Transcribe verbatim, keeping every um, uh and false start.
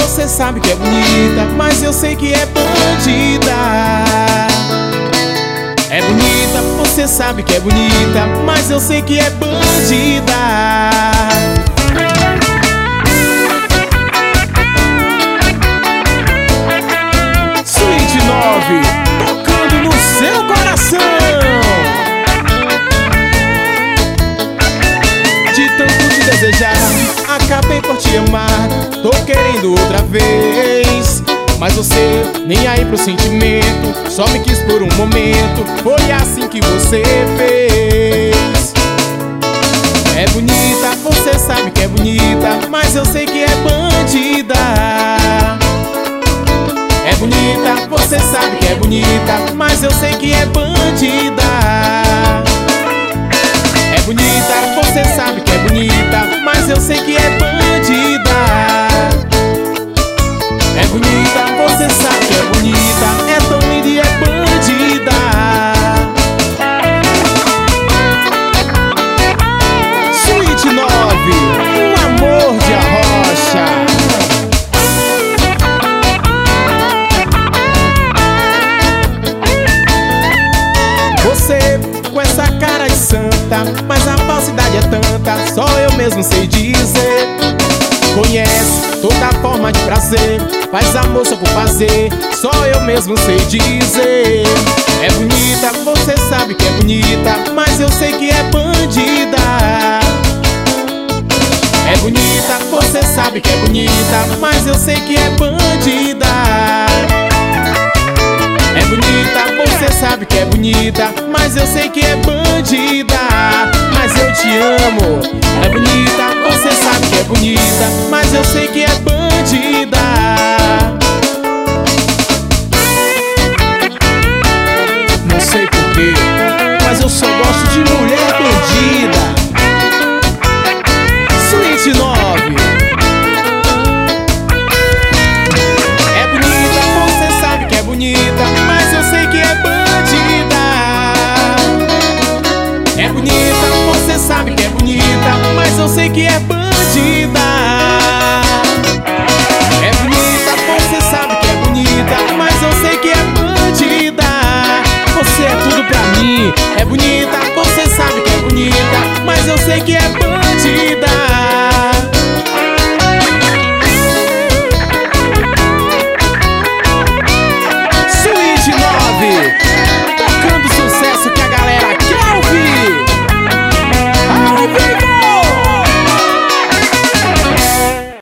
você sabe que é bonita, mas eu sei que é bandida. É bonita, você sabe que é bonita, mas eu sei que é bandida. Suíte nove, tocando no seu coração. De tanto te desejar, acabei por te amar. Tô querendo outra vez, mas você nem aí pro sentimento, só me quis por um momento. Foi assim que você fez. É bonita, você sabe que é bonita, mas eu sei que é bandida. É bonita, você sabe que é bonita, mas eu sei que é bandida. É bonita, você sabe que é bonita, mas eu sei que é bandida. É bonita, você sabe que é bonita, é tão linda e é bandida. Suíte nove, um amor de arrocha. Você com essa cara de santa, mas a falsidade é tanta, só eu mesmo sei dizer. Conhece toda forma de prazer, faz amor só por fazer, só eu mesmo sei dizer. É bonita, você sabe que é bonita, mas eu sei que é bandida. É bonita, você sabe que é bonita, mas eu sei que é bandida. É bonita, você sabe que é bonita, mas eu sei que é bandida. Mas eu te amo. É bonita, você sabe que é bonita, mas eu sei que é bandida. Não sei porquê, mas eu só gosto